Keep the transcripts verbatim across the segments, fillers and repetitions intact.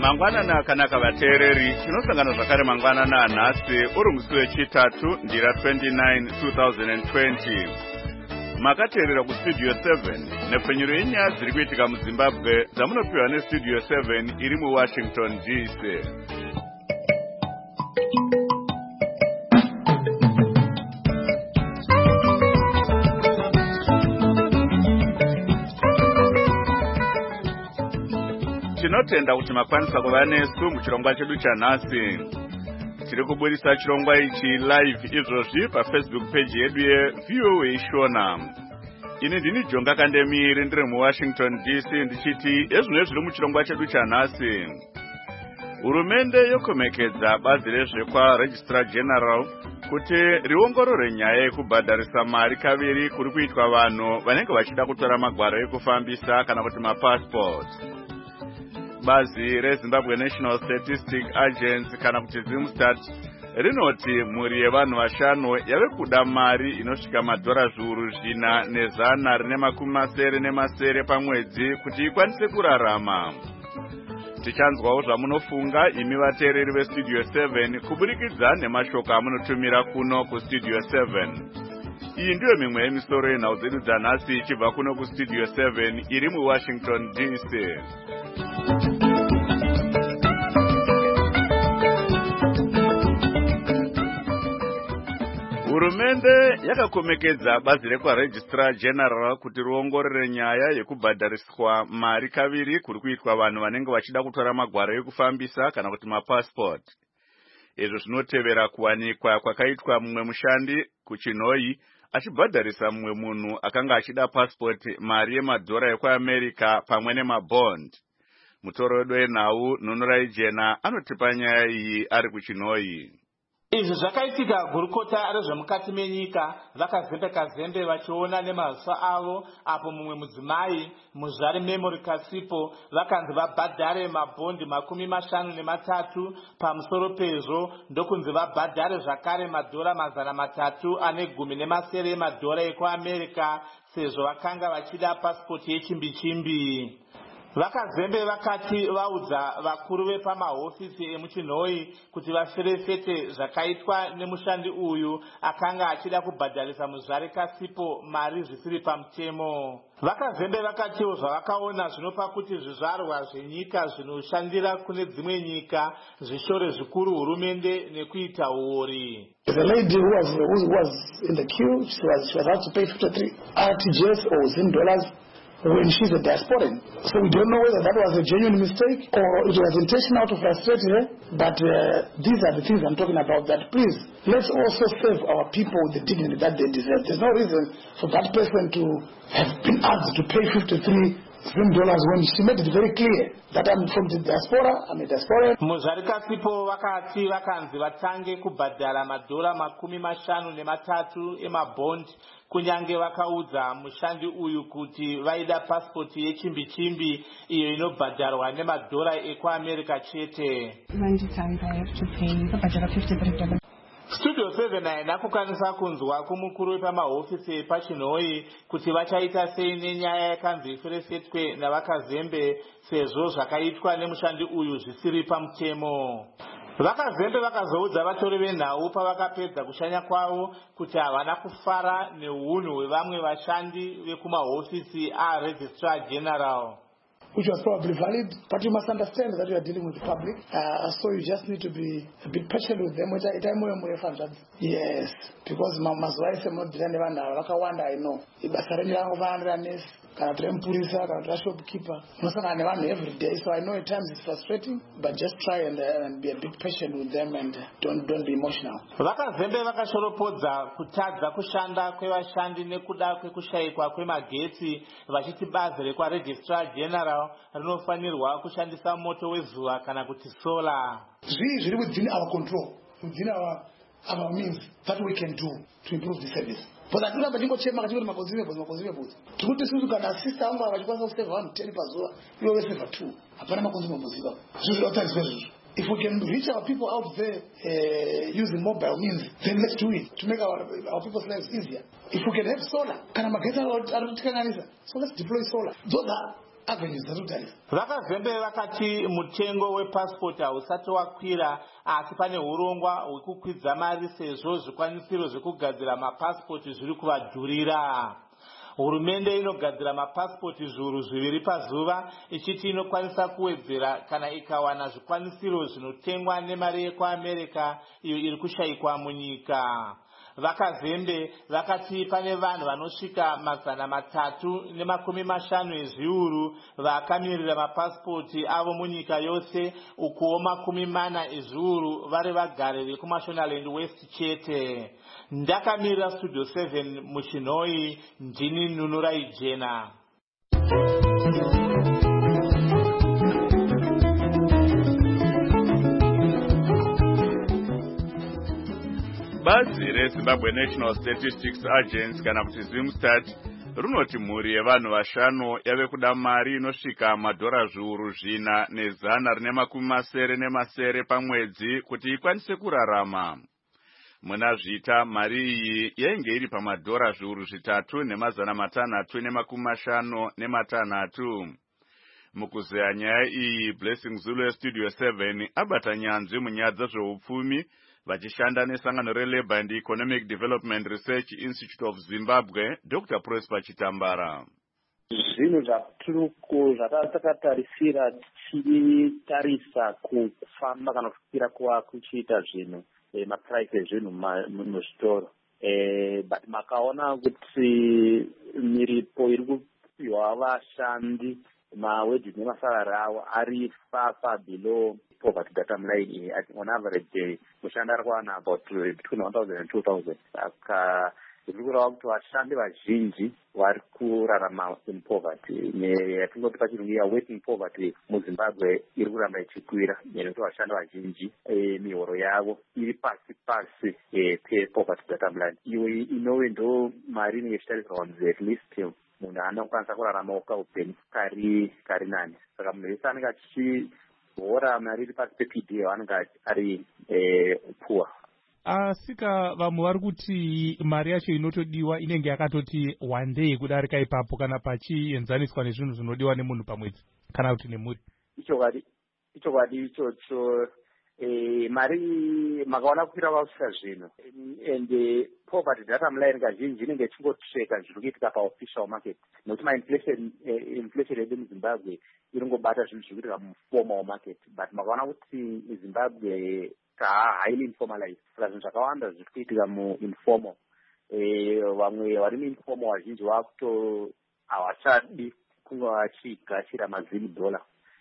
Mangwanana kanaka vateereri, tinosangana zvakare mangwanana nhasi uri musi wechitatu ndira twenty-nine two thousand twenty. Makateerera kustudio seven nepfenyuro yenyaya dziri kuitika muZimbabwe dzamunopiwa nestudio seven iri muWashington D C. Tinotenda kuti makwanisa kuva nesu muchirongwa chedu chanhasi. Tiri kubudisa chirongwa ichi live izvozvi paFacebook page yedu yeV O A Shona. Ini ndini Jonga Kandemiri ndiri muWashington D C ndichiti ezvino zviri muchirongwa chedu chanhasi. Hurumende yokomekedza bazi rezvekwa Registrar General kuti riongorore nyaya yekubhadharisa mari kaviri kuri kuitwa vanhu vanenge vachida kutora magwaro ekufambisa kana kuti mapassport. Bazi reZimbabwe National Statistic Agency kana kuti Zimstat rinoti mhuri yevanhu vashanu yave kuda mari inosvika madhora zviuru zvina nezana rine makumi masere nemasere pamwedzi kuti ikwanise kurarama. Tichanzwawo zvamunofunga imi vateereri vestudio seven kuburikidza nemashoko amunotumira kuno kustudio seven. Iyi ndiyo mimwe yemisoro yenhau dzedu dzanhasi ichibva kuno kustudio seven iri muWashington D C. Hurumende yakakomekedza bazi rekwa Registrar General kuti riongorore nyaya yekubhadhariswa mari kaviri kuri kuitwa vanhu vanenge vachida kutora magwaro ekufambisa kana kuti mapassport. Izvo zvinotevera kuwanikwa kwakaitwa mumwe mushandi kuChinhoyi achibhadharisa mumwe munhu akanga achida passport mari yemadhora ekuAmerica pamwe nemabond. Mutoro wedu wenhau Nunurai Jena anotipa nyaya iyi ari kuChinhoyi. Izvi zvakaitika gurukota rezvemukati menyika vakazembe kazembe vachiona nemaziso avo apo mumwe mudzimai muzvari Memory Kasipo vakanzi vabhadhare mabhondi makumi mashanu nematatu pamusoro pezvo ndokunzi vabhadhare zvakare madhora mazana matatu ane gumi nemasere emadhora ekuAmerica sezvo vakanga vachida pasipoti yechimbi-chimbi. Vakazembe vakati vaudza vakuru vepamahofisi emuChinhoyi kuti vaferefete zvakaitwa nemushandi uyu akanga achida kubhadharisa muzvare Kasipo mari zvisiri pamutemo. Vakazembe vakatiwo zvavakaona zvinopa kuti zvizvarwa zvenyika zvinoshandira kune dzimwe nyika zvishore zvikuru hurumende nekuita uori. The lady who was, who was in the queue, she was, she was about to pay fifty-three R T G S or Zim dollars when she's a diasporan. So we don't know whether that was a genuine mistake or it was intentional to frustrate her, but uh, these are the things I'm talking about, that please, let's also serve our people with the dignity that they deserve. There's no reason for that person to have been asked to pay fifty-three Zim dollars when she made it very clear that I'm from the diaspora, I'm a diaspora. Muzvari Kasipo vakati vakanzi vatange kubhadhara madhora makumi mashanu nematatu emabond kunyange vakaudza mushandi uyu kuti vaida pasipoti yechimbi-chimbi iyo inobhadharwa nemadhora ekuAmerica chete. Studio seven haina kukwanisa kunzwa kumukuru wepamahofisi paChinhoyi kuti vachaita sei nenyaya yakanzi iferefetwe navakazembe sezvo zvakaitwa nemushandi uyu zvisiri pamutemo. Vakazembe vakazoudza vatori venhau pavakapedza kushanya kwavo kuti havana kufara neunhu hwevamwe vashandi vekumahofisi aRegistrar General. Which was probably valid, but you must understand that you are dealing with the public, uh, so you just need to be a bit patient with them. Yes, because mazuva ese munodhirana nevanhu vakawanda, I know. Basa renyu rangovanira nesi kana kuti remupurisa kana kuti rashopkeeper unosangana nevanhu every day, so I know at times it's frustrating, but just try and, uh, and be a bit patient with them and don't, don't be emotional. Vakazembe vakashoropodza kutadza kushanda kwevashandi nekuda kwekushayikwa kwemagetsi vachiti bazi rekwa Registrar General rinofanirwa kushandisa moto wezuva kana kuti solar. Zvii zviri within our control, within our, our means that we can do to improve the service. But I don't think chema kachiri makonsumables makonsumables. Tikuti sisi kana sister anga vachikwanisa kusave one ten pazuva, iwe wesave two. Hapana makonsumables ipapo. Zviri otherwise zvezvo. If we can reach our people out there uh, using mobile means, then let's do it to make our, our people's lives easier. If we can have solar, kana magetsi anotikanganisa, so let's deploy solar. Those are avenues dzatotarifa. Vakazembe vakati mutengo wepasipoti hausati wakwira, asi pane urongwa hwekukwidza mari sezvo zvikwanisiro zvekugadzira mapasipoti zviri kuvadhurira. Hurumende inogadzira mapasipoti zviuru zviviri pazuva, ichiti inokwanisa kuwedzera kana ikawana zvikwanisiro zvinotengwa nemari yekuAmerica iyo iri kushayikwa munyika. Vakazembe vakati pane vanhu vanosvika mazana matatu nemakumi mashanu ezviuru vakamirira mapasipoti avo munyika yose, ukuwo makumi mana ezviuru vari vagari vekuMashonaland West chete. Ndakamirira Studio seven muChinoi, ndini Nunurai Jena. Bazi reZimbabwe National Statistics Agency kana kuti Zimstat runoti mhuri yevanhu vashanu yave kuda mari inosvika madhora zviuru zvina nezana rine makumi masere nemasere pamwedzi kuti ikwanise kurarama. Muna zvita mari iyi yainge iri pamadhora zviuru zvitatu nemazana matanhatu nemakumi mashanu nematanhatu. Mukuzeya nyaya iyi, Blessing Zulu Studio seven abata nyanzvi munyaya dzezveupfumi vachishanda nesangano reLabour and Economic Development Research Institute of Zimbabwe, Doctor Prosper Chitambara. Zvinhu zvaturuko zvatakatarisira tichitarisa kufamba kana kukwira kwa kuchiita zvinhu maprice ezvinhu muzvitoro, but makaona kuti miripo iri kupiwa vashandi mawages nemasarari avo ari far far below poverty data line. On average mushanda ari kuwana about between one thousand and two thousand. Saka zviri kureva kuti vashandi vazhinji vari kurarama in poverty. Yatingoti pachirungu ya working poverty muZimbabwe iri kuramba ichikwira, nekuti vashandi vazhinji mihoro yavo iri pasi pasi pepoverty data line. Iwe inove ndo mari inenge ichitariswa kunzi at least munhu anokwanisa kurarama upenyu kari kari nani. Saka munhu wese anenge achihora mari iri pasi pe P D A anenge ari poor. Asika vamwe vari kuti mari yacho inotodiwa inenge yakatoti wandei kudarika ipapo kana pachienzaniswa nezvinhu zvinodiwa nemunhu pamwedzi kana kuti nemhuri. Ichokwadi ichokwadi ichocho. Eh, mari makaona kukwira kwakusvika zvino, and poverty data line kazhinji inenge ichingotsveka zviri kuitika paofficial market, nokuti mainflation inflation yedu muZimbabwe iringobata zvinhu zviri kuitika muformal market, but makaona kuti Zimbabwe highly informalized, saka zvinhu zvakawanda zviri kuitika muinformal. Vamwe vari muinformal vazhinji vakuto havachadi kunge vachigashira mazini dollar.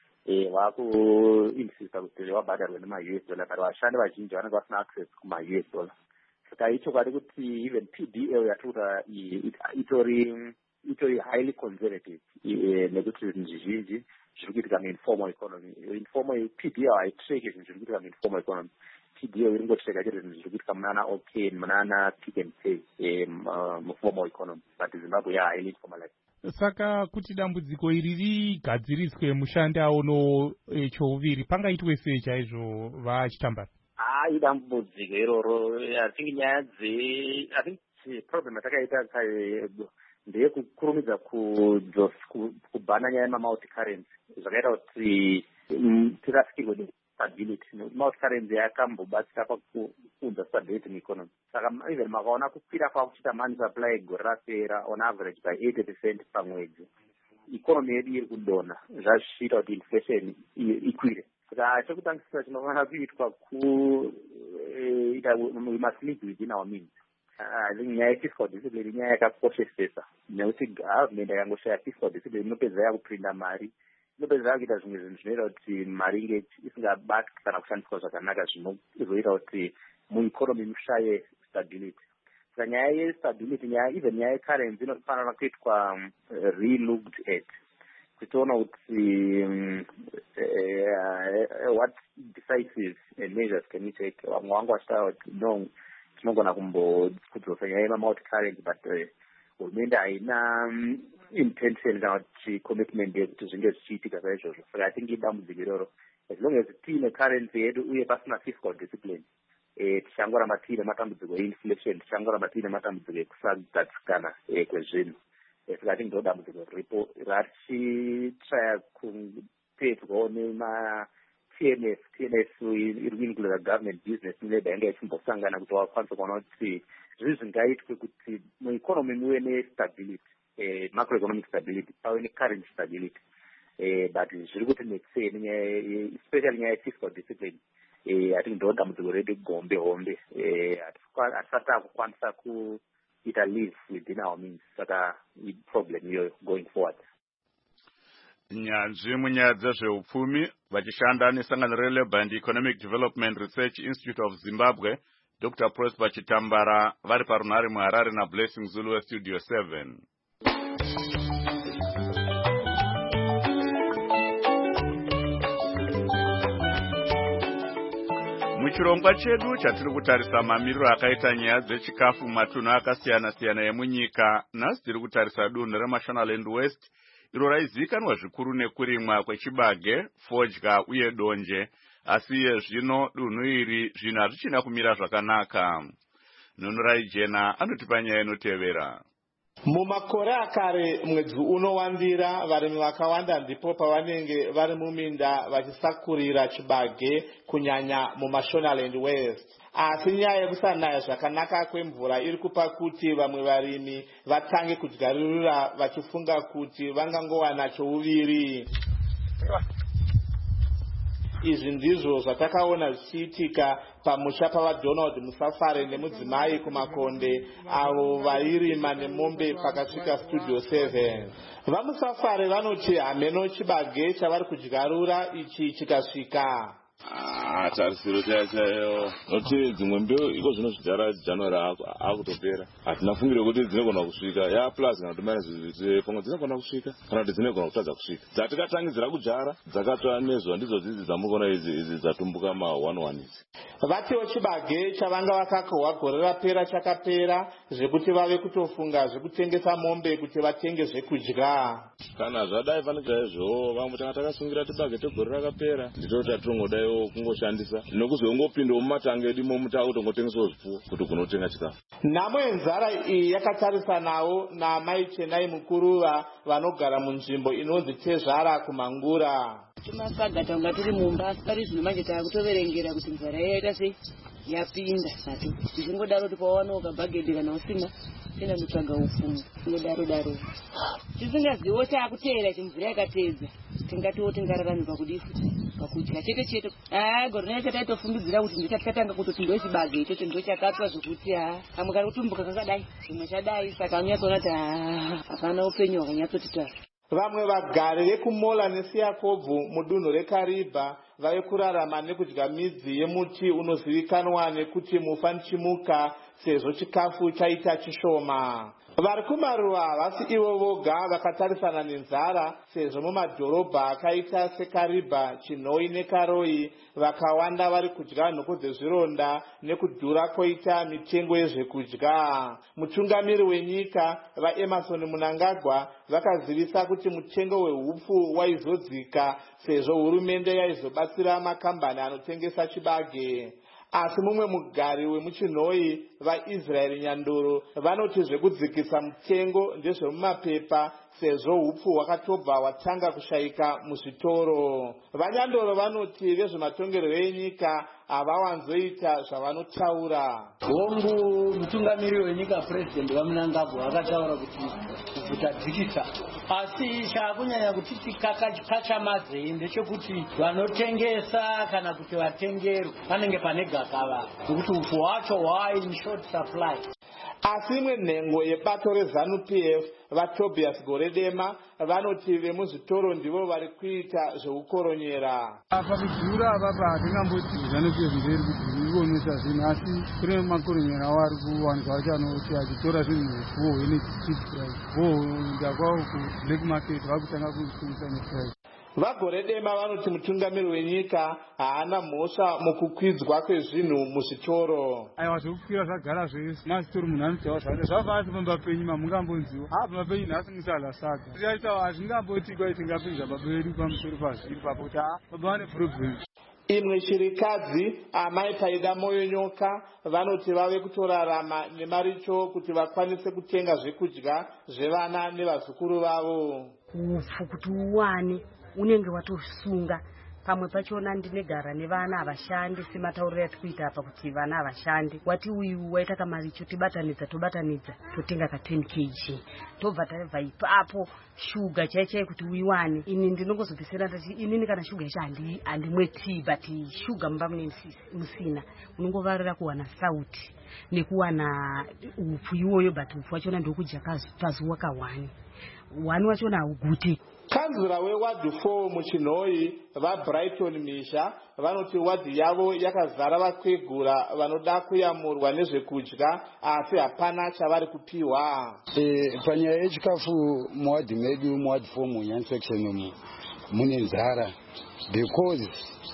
Vakuinsista kuti vabhadharwe nema-U S dollar, but vashandi vazhinji vanenge vasina access kuma-U S dollar. Saka ichokwadi kuti even P D A yatira itori itori highly conservative, nekuti zvinhu zvizhinji zviri kuitika muinformal economy. Informal P D A haitreki zvinhu zviri kuitika muinformal economy. P D A iringotreka chete zvinhu zviri kuitika munana okay munana Pick n Pay muformal economy, but Zimbabwe ya highly informalized. Saka kuti dambudziko iri rigadziriswe mushandi aono chouviri pangaitwe sei chaizvo vaChitambara? Ah, idambudziko iroro. I think nyaya dze I think problem yatakaita ndeye kukurumidza kubhana nyaya yemamulti currency. Zvakaita kuti tirasikirwe stability. Multi currency yakambobatsira pakuunza stability mueconomy. Saka even makaona kukwira kwakuchiita money supply gore rapera on average by eighty percent pamwedzi, economy yedu iri kudonha, zvazvichiita kuti inflation ikwire. Saka chekutangisira chinofanira kuitwa ku we must live within our means. I think nyaya yefiscal discipline nyaya yakakoshesesa, nekuti government yakangoshaya fiscal discipline inopedza yakuprinda mari, inopedza yakuita zvimwe zvinhu zvinoita kuti mari inge isingabatwi kana kushandiswa zvakanaka, zvinozoita kuti mueconomy mushaye stability. Saka nyaya yestability, nyaya even nyaya yecurrency inofanira kuitwa re-looked at, kutoona kuti what decisive measures can we take. Vamwe vangu vachitaura kuti no, tinogona kumbokudzosa nyaya yemamulti currency, but hurumende haina intention kana kuti commitment yekuti zvinge zvichiitika saizvozvo. Saka I think idambudziko iroro. As long as tiine currency yedu uye pasina fiscal discipline, tichangoramba tiine matambudziko einflation, tichangoramba tiine matambudziko ekusagadzikana kwezvinhu. saka I think ndo dambudziko riripo rachitraya kupedwawo nema-T N S T N S iri kuincluda government business labour yanga ichimbosangana kuti wakwanisa kuona kuti zvizvi zvingaitwe kuti mueconomy muve nestability, macroeconomic stability, pave necurrency stability. But zviri kuti netseni especially nyaya yefiscal discipline I think ndo dambudziko redu gombe hombe hatisati akukwanisa kuita live within our means, saka problem iyoyo going forward. Nyanzvi munyaya dzezveupfumi vachishanda nesangano reLabour and Economic Development Research Institute of Zimbabwe, Doctor Prosper Chitambara vari parunhare muHarare naBlessing Zulu weStudio seven. Muchirongwa chedu chatiri kutarisa mamiriro akaita nyaya dzechikafu mumatunhu akasiyana-siyana emunyika, nhasi tiri kutarisa dunhu reMashonaland West iro raizivikanwa zvikuru nekurimwa kwechibage, fodya uye donje, asi iye zvino dunhu iri zvinhu hazvichina kumira zvakanaka. Nhunurai Jena anotipa nyaya inotevera. Mumakore akare mwedzi unowandira varimi vakawanda ndipo pavanenge vari muminda vachisakurira chibage kunyanya muMashonaland West. Asi nyaya yekusanaya zvakanaka kwemvura iri kupa kuti vamwe varimi vatange kudyarira vachifunga kuti vangangowana chouviri. Izvi ndizvo zvatakaona zvichiitika pamusha pavaDonald Musafare nemudzimai kumakonde avo vairima nemombe pakasvika Studio seven. VaMusafare vanoti hameno chibage chavari kudyarura ichi chikasvika. Ah, tarisiro chaiyo chaiyo noti dzimwe mbeu iko zvino zvidyara January akutopera hatina fungire kuti dzinogona kusvika ya plus kana kuti minus pamwe dzinogona kusvika kana kuti dzinogona kutadza kusvika. Dzatikatangidzira kudyara dzakatsva nezvo ndidzo dzidzi dzamukona idzi idzi dzatumbuka ma one one idzi. Vatiwo chibage chavanga vakakohwa gore rapera chakapera zvekuti vave kutofunga zvekutengesa mombe kuti vatenge zvekudya. Kana zvadai fanika izvo vamwe tanga takasungira chibage tegore rakapera nditoti tatongodaiwo kungoshandisa nokuzongopinda mumatanga edu momutanga kutongotengesawo zvipfuwo kuti kunotenga chikafu. Nhamo yenzara iyi yakatarisanawo naMai Chenai Mukuruva vanogara munzvimbo inonzi Tezvara kuMangura. Timasaga tanga tiri mumba asi pari zvino manje takutoverengera kuti mvura yaita sei yapinda nato tichingodaro kuti pawana ukabhagedhi kana usina tenda kutsvaga upfumi ngodaro daro tisingaziwo takuteera chimvura yakateedza tingatiwo tingararame pakudii pakudya chete chete. Ah, gore rino taitofungidzira kuti ndichatatanga kutoti ndo chibage ichocho ndo chakatsva zvokuti ha kamwe kari kutumbuka kakadai zvimwe chadai saka unyatsoona kuti hapana upenyu hwakanyatsoti tari. Vamwe vagari vekuMola neSiakobvu mudunhu reKariba vave kurarama nekudya midzi yemuti unozivikanwa nekuti mufanchimuka sezvo chikafu chaita chishoma. Vari kumaruwa havasi ivo voga vakatarisana nenzara sezvo mumadhorobha akaita seKariba, Chinhoi neKaroi vakawanda vari kudya nhuku dzezvironda nekudhura koita mitengo yezvekudya. Mutungamiri wenyika vaEmerson Mnangagwa vakazivisa kuti mutengo wehupfu waizodzika sezvo hurumende yaizobatsira makambani anotengesa chibage. Asi mumwe mugari wemuChinhoi vaIsraeri Nyandoro vanoti zvekudzikisa mutengo ndezvemumapepa sezvo hupfu hwakatobva hwatanga kushayika muzvitoro. VaNyandoro vanoti vezvematongerero enyika havawanzoita zvavanotaura. Hongu mutungamiri wenyika President vaMnangagwa akataura kuti kutadzikisa asi chakunyanya kuti tikakachamadze ndechekuti vanotengesa kana kuti vatengero vanenge pane gakava nokuti upfu hwacho hwai in short supply. Asi imwe nhengo yebato reZANU P F vaTobias Goredema vanoti vemuzvitoro ndivo vari kuita zveukoronyera. Apa kudhura apapa hatingamboti ZANU P F mberi kuti ionesa zvinhu asi kune makoronyera wari kuwanikwa wacho anoti achitora zvinhu zvipfuwo necheap price voenda kwavo kublack market vakutanga kuzvitengesa neprice. VaGoredema vanoti mutungamiri wenyika haana mhosva mukukwidzwa kwezvinhu muzvitoro. Aiwa zvekukwira zvagara zvese mazitoro munhu anotaura zvake zvavasi pamba penyu mamungambonziwa ha pamba penyu nhasi musala saga tichaita hazvingamboti kwai tingapinza baba vedu pamusoro pazviri papo kuti ha baba vane problem. Imwe shirikadzi amai Taida Moyo Nyoka vanoti vave kutorarama nemaricho kuti vakwanise kutenga zvekudya zvevana nevazukuru vavo. Upfu kuti uwane unenge watosunga pamwe pachona ndinegara nevana avashandi sematauriro atikuita apa kuti vana avashandi wati uyu waita kamaricho tibatanidza tobatanidza totenga ka ten kilograms tobva tabva ipapo shuga chaichai kuti uiwane. Ini ndinongozopesera ndati inini kana shuga yacho handi handimwe tea but shuga mumba musina unongovarira kuwana sauti nekuwana upfu iwoyo but upfu wachona ndokudya pazuva kawani wani wachona hauguti. Kanzura wewadhi four muchinhoi vaBrighton Misha vanoti wadhi yavo yakazara vakwegura vanoda kuyamurwa nezvekudya asi hapana chavari kupiwa. E, panyaya yechikafu muwadhi medu muwadhi four muNyani section umu mune nzara because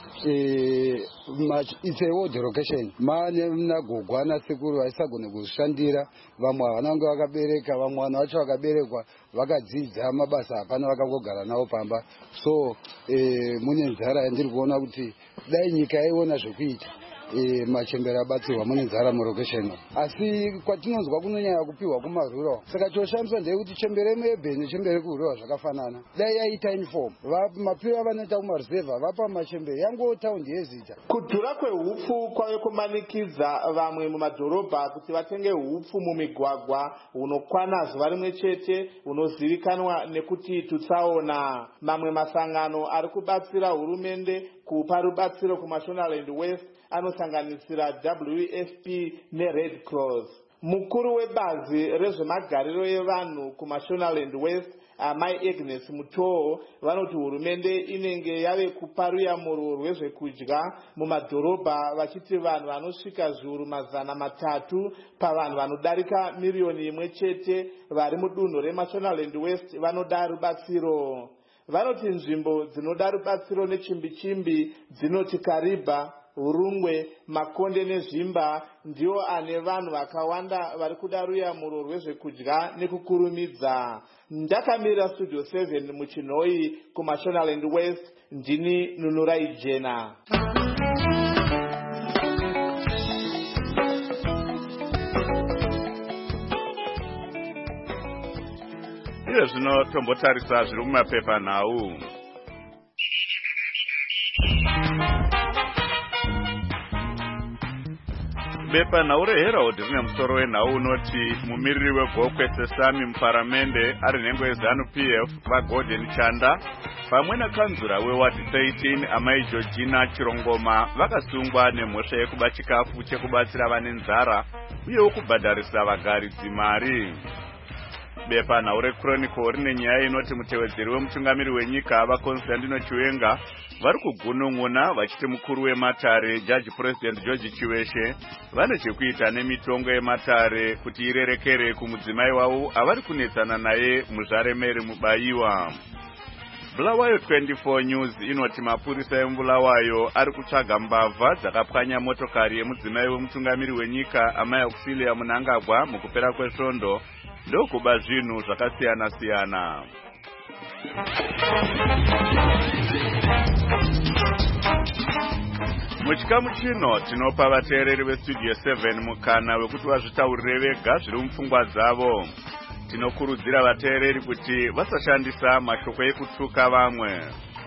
Eh, much, it's a ward location. Mane mnagogwa na sekuru vaisagone kushandira vamwe vananga vakabereka vamwe vanhu vacho vakaberekwa vakadzidza mabasa hapana vakangogara nawo pamba. So eh, mune nzara yandiri kuona kuti dai nyika yaiona zvekuita e, machembera abatsirwa mune nzara mulocation. Asi kwatinonzwa kunonyanya kupiwa kumarura saka choshamisa ndeyekuti chembere mebe nechembere kurura zvakafanana dai yaita uniform mapiwa vanoita kumareserva vapa machembere yango taundi yezita. Kudhura kwehupfu kwave kumanikidza vamwe mumadhorobha kuti vatenge hupfu mumigwagwa hunokwana zuva rimwe chete hunozivikanwa nekuti tutsaona. Mamwe masangano ari kubatsira hurumende kupa rubatsiro kuMashonaland West anosanganisira W F P neRed Cross. Mukuru webazi rezvemagariro evanhu kuMashonaland West amai Agnes Mutoo vanoti hurumende inenge yave kupa ruyamuro rwezvekudya mumadhorobha vachiti vanhu vanosvika zviuru mazana matatu pavanhu vanodarika miriyoni imwe chete vari mudunhu reMashonaland West vanoda rubatsiro. Vanoti nzvimbo dzinoda rubatsiro nechimbi chimbi dzinoti Kariba, Urungwe, Makonde nezvimba ndio ane vanhu vakawanda vari kuda ruyamuro rwezvekudya nekukurumidza. Ndakamira Studio seven muchinhoi kuMashonaland West ndini Nunurai Jena. Iyo zvino tombotarisa zviri mumapepa nhau. Bepa nhau reHerald rine musoro wenhau unoti mumiriri wegokwe Sesami muparamende ari nhengo yeZanu P F vaGordon Chanda pamwe nakanzura wewadi thirteen amai Georgina Chirongoma vakasungwa nemhosva yekuba chikafu chekubatsira vane nzara uyewo kubhadharisa vagaridzi mari. Bepa nhau reChronicle rine nyaya inoti mutevedzeri wemutungamiri wenyika vaConstantino Chiwenga vari kugunun'una vachiti mukuru wematare Judge President George Chiweshe vane chekuita nemitongo yematare kuti irerekere kumudzimai wavo avari kunetsana naye muZvaremere Mubayiwa. Bulawayo twenty-four News inoti mapurisa eMbulawayo ari kutsvaga mbavha dzakapwanya motokari yemudzimai wemutungamiri wenyika amai Auxilia Munangagwa mukupera kwesvondo ndokuba zvinhu zvakasiyana siyana. Muchikamu chino tinopa vateereri veStudio seven mukana wekuti vazvitaurire vega zviri mupfungwa dzavo. Tinokurudzira vateereri kuti vasashandisa mashoko ekutuka vamwe.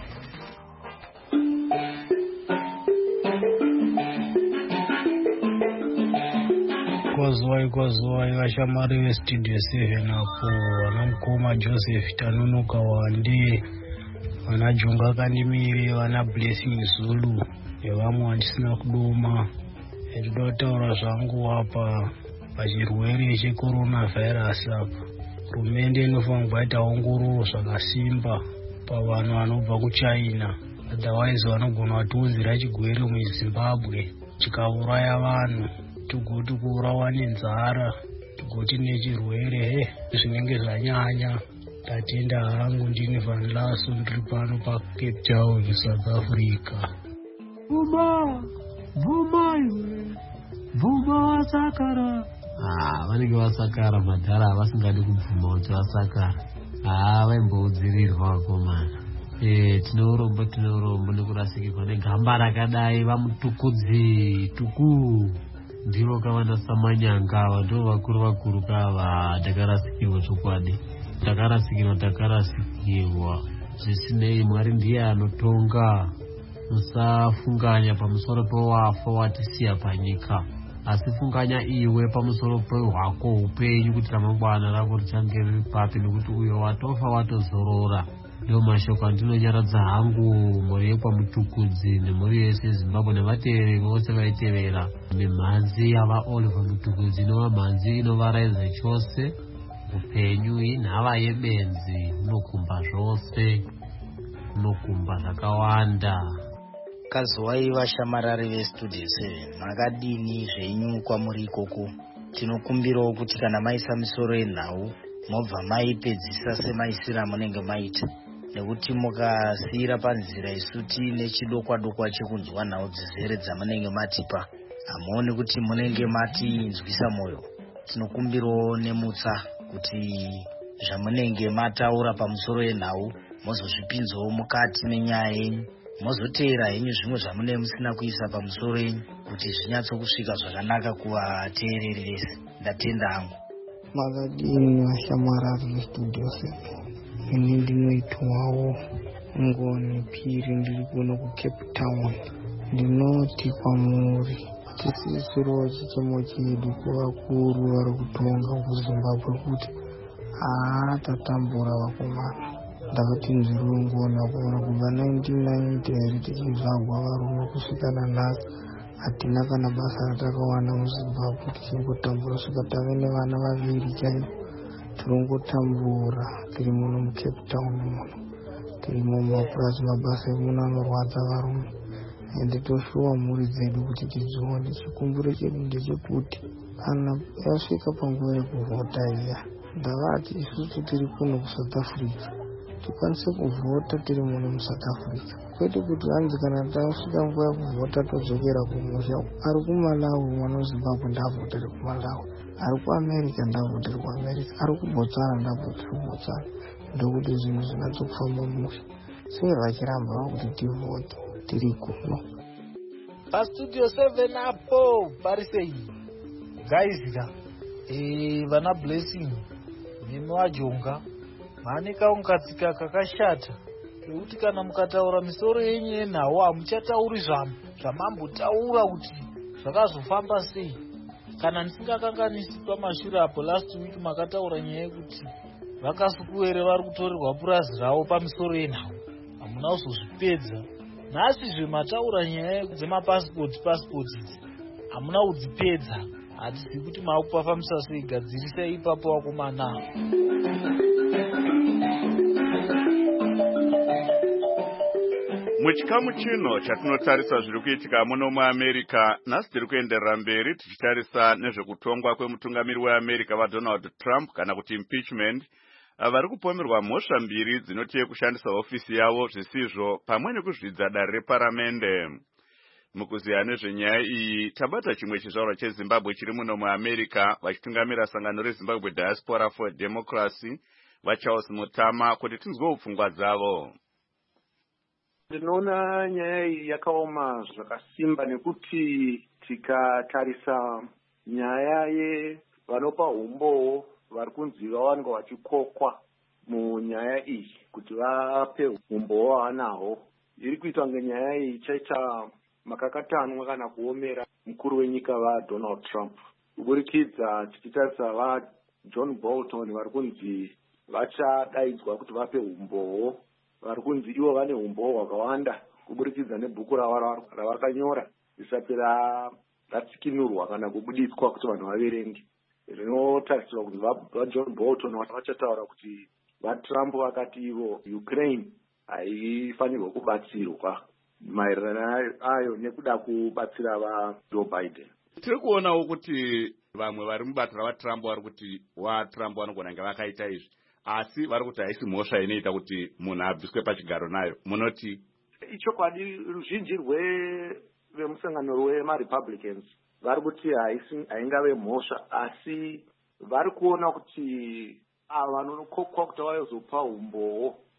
Kozwai kozwai vashamari veStudio seven apo vanamukoma Joseph Tanunuka Wande vana Jonga Kandimire vana Blessing Zulu nevamwe vandisina kudoma. Ndinoda kutaura zvangu apa pachirwere checorona virus apa. Hurumende inofanira kuita ongororo zvakasimba pavanhu vanobva kuChina. Otherwise vanogona kutiudzira chigwere muZimbabwe chikauraya vanhu. Tugoti kuurawa nenzara, tugoti nechirwere he zvinenge zvanyanya. Tatenda hangu ndini Van Lasso ndiri pano paCape Town South Africa. Buma buma iwe buma wasakara. Ah, vanenge vasakara madhara vasingadi kubvuma kuti vasakara. Ah, vaimboudzirirwa vakomana. eh tinorombo tinorombo nekurasikirwa negamba rakadai vamutukudzi tuku ndiro kavana samanyanga ndo vakuru vakuru kava takarasikirwa chokwadi takarasikirwa takarasikirwa zvisinei Mwari ndiye anotonga. Musafunganya pamusoro pewafa watisiya panyika, asi funganya iwe pamusoro pehwako upenyu kuti ramangwana rako richange riri papi, nekuti uyo watofa watozorora. Ndio mashoko andinonyaradza hangu mhuri yekwaMutukudzi nemhuri yese Zimbabwe nevateveri vose vaitevera mimhanzi yava Oliver Mutukudzi inova mhanzi inovaraidza chose. Upenyu inhava yebenzi, unokumba zvose, unokumba zvakawanda. Kazuwai vashamarari vestudio seven, makadini zvenyu kwamuri ikoko. Tinokumbirawo kuti kana maisa misoro yenhau mobva maipedzisa semaisira munenge maita, nekuti mukasiyira panzira isu tine chidokwa-dokwa chekunzwa nhau dzizere dzamunenge matipa, hamuoni kuti munenge matinzwisa moyo. Tinokumbirawo nemutsa kuti zvamunenge mataura pamusoro yenhau mozozvipinzawo mukati menyaya yenyu, mozoteera henyu zvimwe zvamunenge musina kuisa pamusoro yenyu kuti zvinyatsokusvika zvakanaka kuvateereri vese. Ndatenda hangu. Makadini vashamarari vestudio seven, ini ndinoitwawo ngoni Phiri, ndiri kuno kuCape Town. Ndinoti kwamuri tisisiro chichemo chedu kuvakuru vari kutonga kuZimbabwe kuti haa tatambura vakomana. Ndakati nzirungona kuona kubva nineteen ninety here tichizvagwa varume kusvika nanhasi hatina kana basa ratakawana muZimbabwe, tichingotambura kusvika tave nevana vaviri chaimo. Tirongotambura tiri muno muCape Town muno, tiri mumapurazi mabasa emuno anorwadza varume, ende toshuwa mhuri dzedu kuti tidzione. Chikumbiro chedu ndechekuti kana yasvika panguva yekuvhota iya, ndavati isusu tiri kuno kuSouth Africa tikwanise kuvhota tiri muno muSouth Africa, kwete kuti hanzi kana tasvika nguva yekuvhota todzokera kumusha. Ari kuMalawi mwana weZimbabwe ndavhotere kuMalawi, ari kuAmerica ndavhotere kuAmerica, ari kuBotswana ndavhotere kuBotswana. Ndokuti zvinhu zvinatsokufamba musha, sei vachiramba vakuti tivhote tiri kuno. pastudio seven apo parisei gaizira e vana Blessing nemi wajonga mane kaungatsika kakashata kekuti kana mukataura misoro yenyu yenhau hamuchatauri zvamu zvamambotaura kuti zvakazofamba sei. Kana ndisingakanganisi pamashure apo last week makataura nyaya yekuti vakasukuwere vari kutorerwa purazi ravo pamisoro yenhau, hamuna kuzozvipedza. Nhasi zvemataura nyaya dzemapasipoti pasipoti idzi hamuna kudzipedza. Hatizivi kuti maakupafambisa sei, gadzirisai ipapo vakomana. Muchikamu chino chatinotarisa zviri kuitika muno muAmerica, nhasi tiri kuenderera mberi tichitarisa nezvekutongwa kwemutungamiri weAmerica vaDonald Trump kana kuti impeachment, vari kupomerwa mhosva mbiri dzinoti kushandisa hofisi yavo zvisizvo pamwe nekuzvidza dare reparamende. Mukuziya nezvenyaya iyi tabata chimwe chizvarwa cheZimbabwe chiri muno muAmerica vachitungamira sangano reZimbabwe Diaspora for Democracy vaCharles Mutama kuti tinzwewo pfungwa dzavo. Ndinoona nyaya iyi yakaoma zvakasimba nekuti tikatarisa nyaya yevanopa umbowo vari kunzi vawanga vachikokwa munyaya iyi kuti vape umbowo vavanahwo, iri kuitwa ngenyaya iyi ichaita makakatanwa kana kuomera mukuru wenyika vaDonald Trump, kuburikidza tichitarisa vaJohn Bolton vari kunzi vachadaidzwa kuti vape umbowo, vari kunzi ivo vane umbowo hwakawanda kuburikidza nebhuku ravo ravakanyora risati ratsikinurwa kana kubuditswa kuti vanhu vaverenge. Rinotarisirwa kuti vaJohn Bolton vachataura kuti vaTrump vakati ivo Ukraine haifanirwa kubatsirwa maererano ayo nekuda kubatsira vaJoe Biden. Tiri kuonawo kuti vamwe vari mubato ravaTrump vari kuti vaTrump vanogona kunge vakaita izvi, asi vari kuti haisi mhosva inoita kuti munhu abviswe pachigaro nayo. Munoti ichokwadi ruzhinji rwemusangano wemaRepublicans vari kuti haingave mhosva, asi vari kuona kuti ava vanokokwa kuti vayozopa umbowo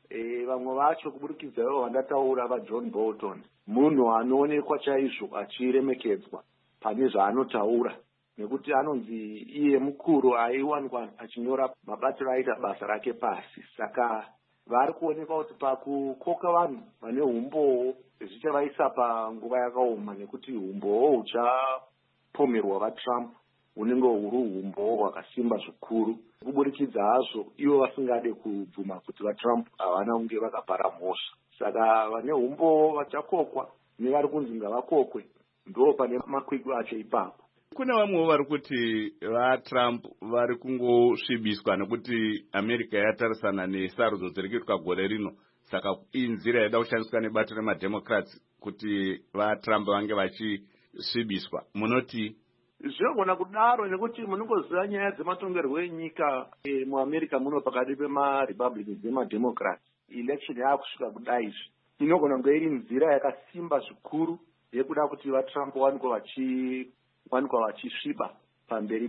e, vamwe vacho kuburikidza ivo vandataura vajohn bolton munhu anoonekwa chaizvo achiremekedzwa pane zvaanotaura nekuti anonzi iye mukuru aiwanikwa achinyora mabatiro aita basa rake pasi. Saka vari kuonekwa kuti pakukoka vanhu vane umbowo zvichavaisa panguva yakaoma, nekuti umbowo huchapomerwa vatrump hunenge huri umbowo hwakasimba zvikuru, kuburikidza hazvo ivo vasingade kubvuma kuti vatrump havana kunge vakapara mhosva. Saka vane umbowo vachakokwa nevari kunzi ngavakokwe, ndo pane makwikwi acho ipapo. Kune vamwewo vari kuti vatrump vari kungosvibiswa nekuti America yatarisana nesarudzo dziri kuitwa gore rino, saka inzira yaida kushandiswa nebato remademocrats kuti vatrump vange vachisvibiswa. Munoti zvinogona kudaro nekuti munongoziva nyaya dzematongerwo enyika e, muamerica muno pakati pemarepublicans nemademocrats. Election yaakusvika kudaizvi inogona kunge iri nzira yakasimba zvikuru yekuda kuti vatrump wanikwa vachi wanikwa vachisviba pamberi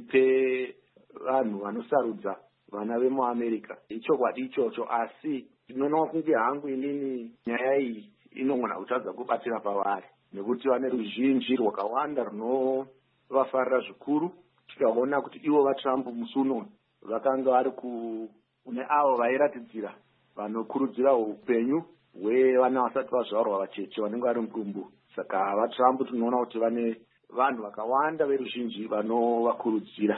pevanhu vanosarudza vana vemuamerica. Ichokwadi ichocho, asi ndinoona kunge hangu inini nyaya iyi inogona kutadza kubatira pavari nekuti vane ruzhinji rwakawanda runovafarira zvikuru. Tikaona kuti ivo vatrump musi uno vakanga vari kune avo vairatidzira vanokurudzira upenyu hwevana vasati vazvarwa vacheche vanenge vari mudumbu. Saka vatrump tinoona kuti vane vanhu vakawanda veruzhinji vanovakurudzira,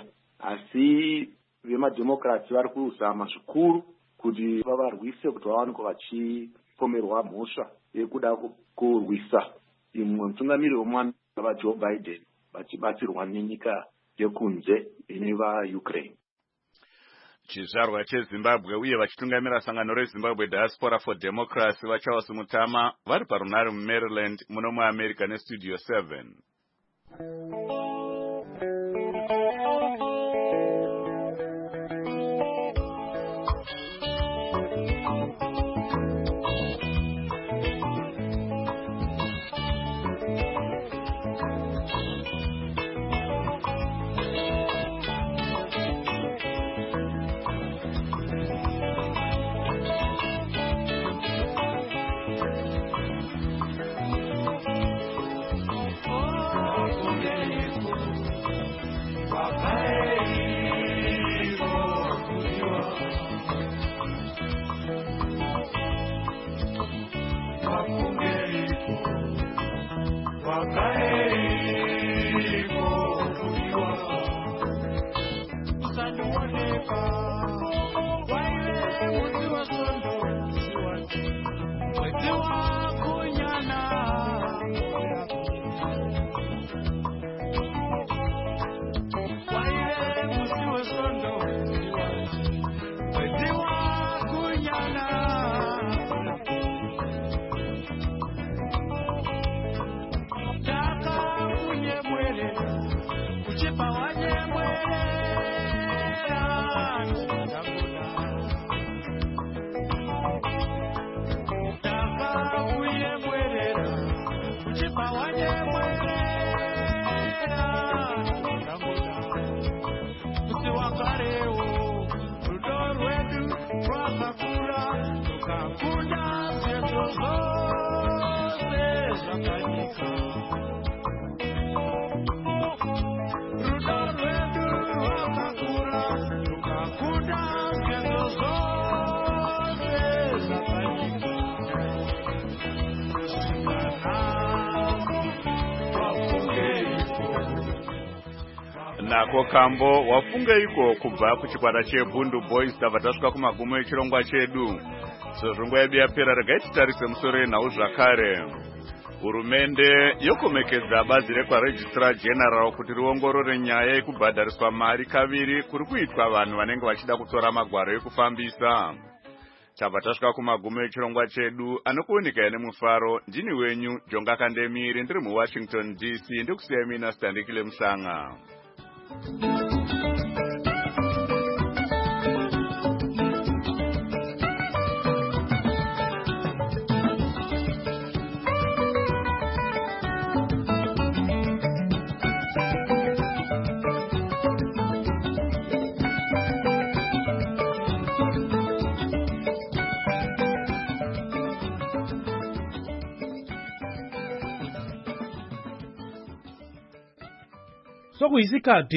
asi vemademocrats vari kuzama zvikuru kuti vavarwise kuti vawanikwa vachipomerwa mhosva yekuda kurwisa imwe mutungamiri wemwana vajoe biden vachibatsirwa nenyika yekunze ine vaukraine. chizvarwa chezimbabwe uye vachitungamira sangano rezimbabwe diaspora for democracy vachawasi mutama vari parunare mumaryland muno muamerica nestudio seven. Nako kambo wafungeiko kubva kuchikwata cheBundu Boys tabva tasvika kumagumo echirongwa chedu. Sezvongo yedu yapera regai titarise musoro yenhau zvakare. Hurumende yokomekedza bazi rekwaregistrar general kuti riongorore nyaya yekubhadhariswa mari kaviri kuri kuitwa vanhu vanenge vachida kutora magwaro ekufambisa. Tabva tasvika kumagumo echirongwa chedu anokuoneka nemufaro. Ndini wenyu Jonga Kandemiri ndiri muWashington D C ndikusiya mina Standikile Musanga. sokuyisikhathi